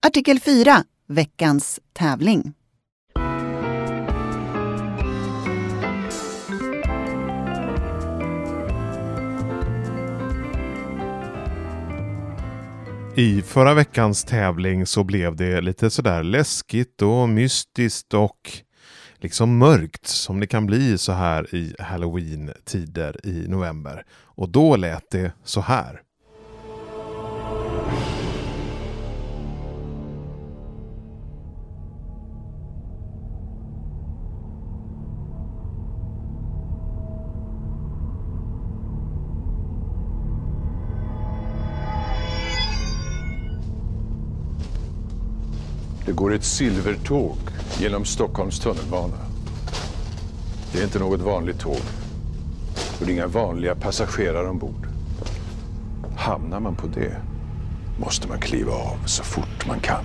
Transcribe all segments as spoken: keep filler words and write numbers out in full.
Artikel fyra. Veckans tävling. I förra veckans tävling så blev det lite sådär läskigt och mystiskt och liksom mörkt som det kan bli så här i Halloween-tider i november. Och då lät det så här. Det går ett silvertåg genom Stockholms tunnelbana. Det är inte något vanligt tåg. Och det är inga vanliga passagerare ombord. Hamnar man på det måste man kliva av så fort man kan.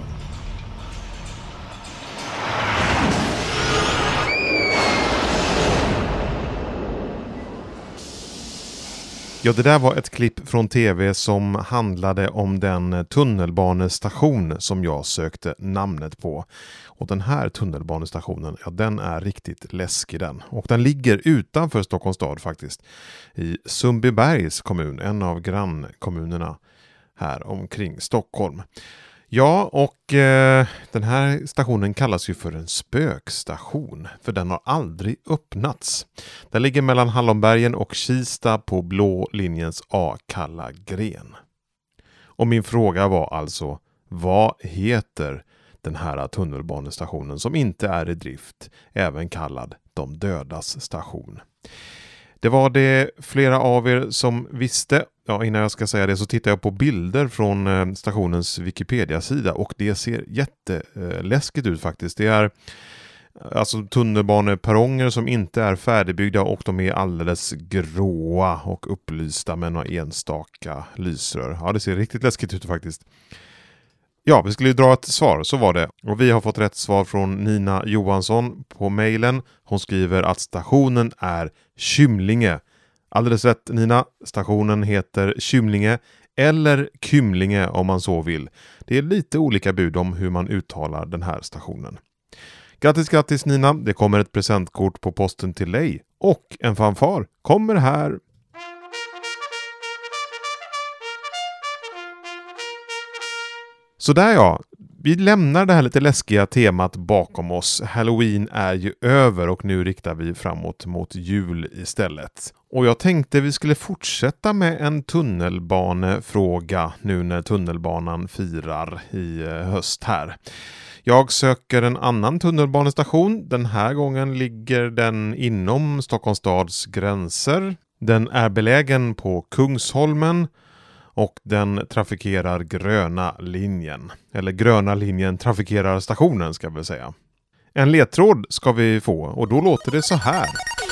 Ja, det där var ett klipp från tv som handlade om den tunnelbanestation som jag sökte namnet på. Och den här tunnelbanestationen, ja, den är riktigt läskig den. Och den ligger utanför Stockholms stad faktiskt. I Sundbybergs kommun, en av grannkommunerna här omkring Stockholm. Ja, och eh, den här stationen kallas ju för en spökstation, för den har aldrig öppnats. Den ligger mellan Hallonbergen och Kista på blå linjens A-kalla gren. Och min fråga var alltså, vad heter den här tunnelbanestationen som inte är i drift, även kallad De dödas station? Det var det flera av er som visste. Ja, innan jag ska säga det så tittar jag på bilder från stationens Wikipedia-sida och det ser jätteläskigt ut faktiskt. Det är alltså tunnelbaneperronger som inte är färdigbyggda och de är alldeles gråa och upplysta med några enstaka lysrör. Ja, det ser riktigt läskigt ut faktiskt. Ja, vi skulle ju dra ett svar, så var det. Och vi har fått rätt svar från Nina Johansson på mejlen. Hon skriver att stationen är Kymlinge. Alldeles rätt, Nina. Stationen heter Kymlinge eller Kymlinge om man så vill. Det är lite olika bud om hur man uttalar den här stationen. Grattis, grattis Nina. Det kommer ett presentkort på posten till dig. Och en fanfar kommer här. Så där ja, vi lämnar det här lite läskiga temat bakom oss. Halloween är ju över och nu riktar vi framåt mot jul istället. Och jag tänkte vi skulle fortsätta med en tunnelbanefråga nu när tunnelbanan firar i höst här. Jag söker en annan tunnelbanestation. Den här gången ligger den inom Stockholms stads gränser. Den är belägen på Kungsholmen. Och den trafikerar gröna linjen. Eller gröna linjen trafikerar stationen ska vi säga. En ledtråd ska vi få och då låter det så här.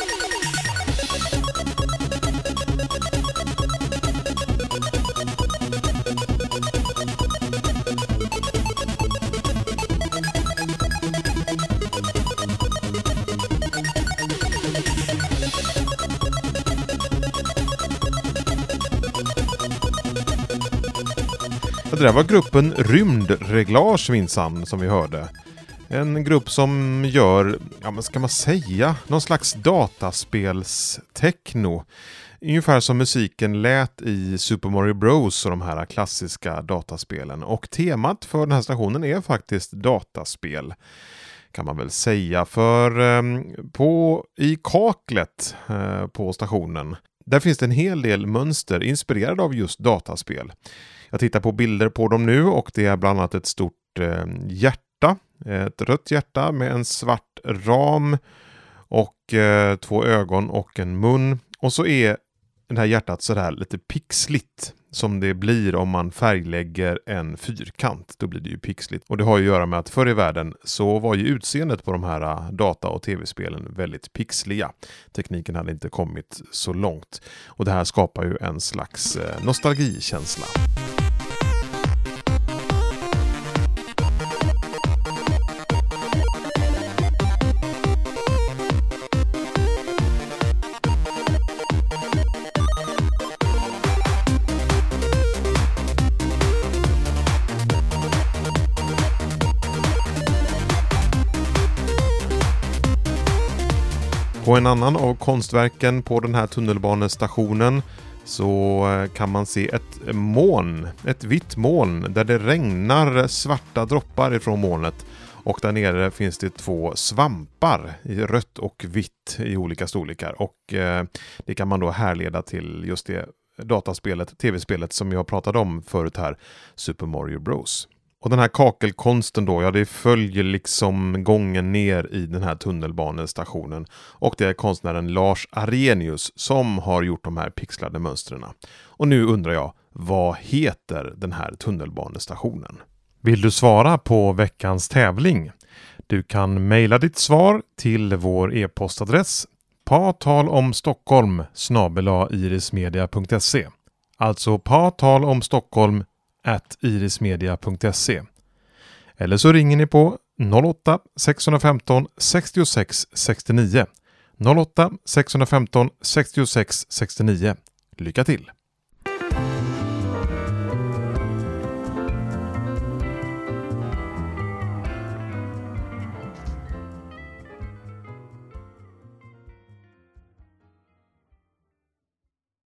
Det där var gruppen Rymdreglage minsann som vi hörde. En grupp som gör, ja men ska man säga, någon slags dataspelstechno. Ungefär som musiken lät i Super Mario Bros och de här klassiska dataspelen. Och temat för den här stationen är faktiskt dataspel. Kan man väl säga. För eh, på, i kaklet eh, på stationen, där finns det en hel del mönster inspirerade av just dataspel. Jag tittar på bilder på dem nu och det är bland annat ett stort eh, hjärta. Ett rött hjärta med en svart ram och eh, två ögon och en mun. Och så är det här hjärtat sådär lite pixligt som det blir om man färglägger en fyrkant. Då blir det ju pixligt. Och det har ju att göra med att förr i världen så var ju utseendet på de här data- och tv-spelen väldigt pixliga. Tekniken hade inte kommit så långt. Och det här skapar ju en slags eh, nostalgikänsla. På en annan av konstverken på den här tunnelbanestationen så kan man se ett moln, ett vitt moln där det regnar svarta droppar ifrån molnet. Och där nere finns det två svampar i rött och vitt i olika storlekar. Och eh, det kan man då härleda till just det dataspelet, tv-spelet som jag pratade om förut här, Super Mario Bros. Och den här kakelkonsten då, ja det följer liksom gången ner i den här tunnelbanestationen. Och det är konstnären Lars Arrhenius som har gjort de här pixlade mönstren. Och nu undrar jag, vad heter den här tunnelbanestationen? Vill du svara på veckans tävling? Du kan mejla ditt svar till vår e-postadress patalomstockholm snabel-a irismedia punkt se. Alltså patalomstockholm at irismedia punkt se. Eller så ringer ni på noll åtta sex ett fem sex sex sex nio. noll åtta sex ett fem sex sex sex nio. Lycka till!